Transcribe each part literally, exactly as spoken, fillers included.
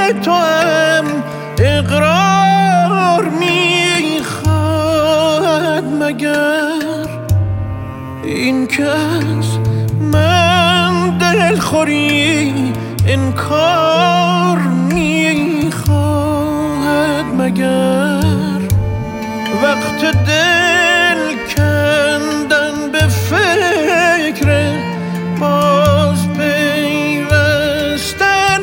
تو هم اقرار میخواد مگر این که از من دلخوری انکار میخواد مگر وقت دل کندن به فکر باز پیوستن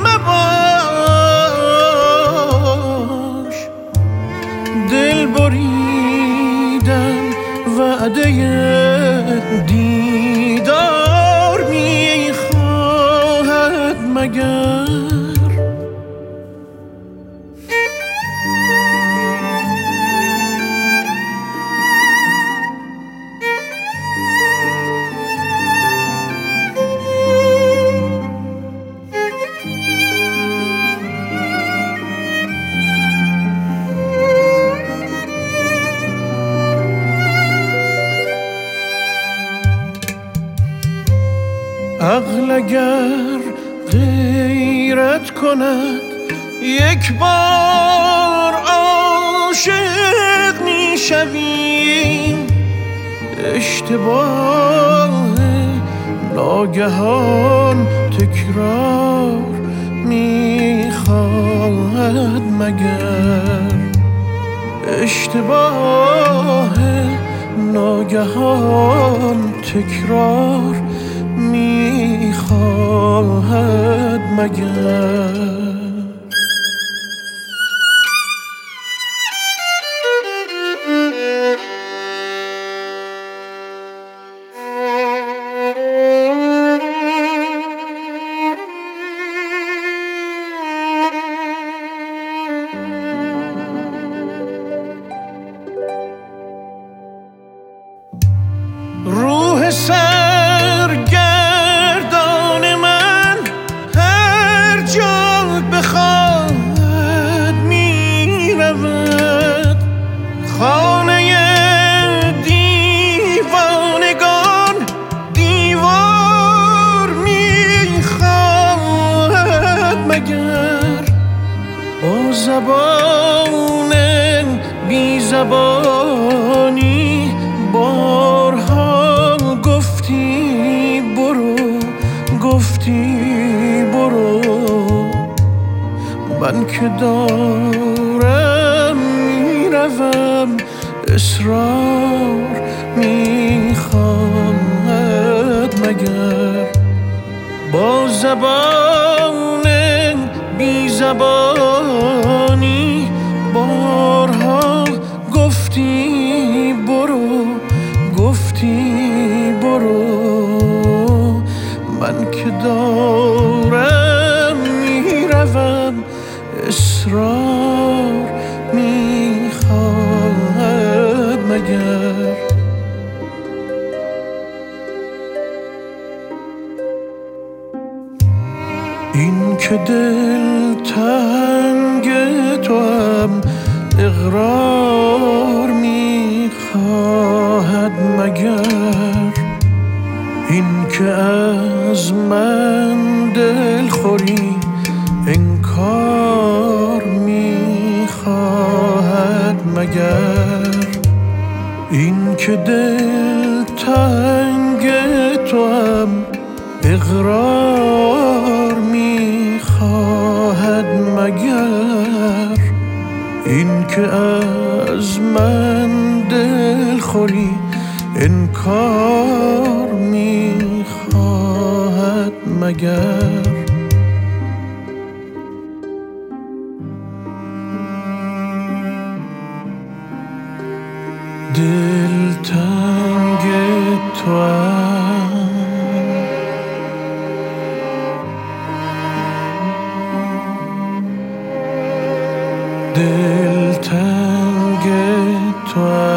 مباش دل بریدن وعده دیدار میخواهد مگر عقل اگر غیرت کند یک بار عاشق میشویم اشتباه ناگهان تکرار میخواهد مگر اشتباه ناگهان تکرار میخواهد مگر روح سرگردان من هر جا بخواهد می رود خانه دیوانگان دیوار می خواهد مگر با زبان بی زبانی بارها گفتی برو گفتی برو من که دارم میروم اصرار میخواهد مگر با زبان بی زبانی بارها گفتی برو گفتی برو من که دارم میروم اصرار میخواهد مگر این که دل تنگ تو هم اقرار میخواهد مگر این که از من دلخوری انکار میخواهد مگر این که دل تنگ تو هم اقرار میخواهد مگر این که از من دلخوری انکار میخواهد مگر دل تنگ توام دل تنگ توام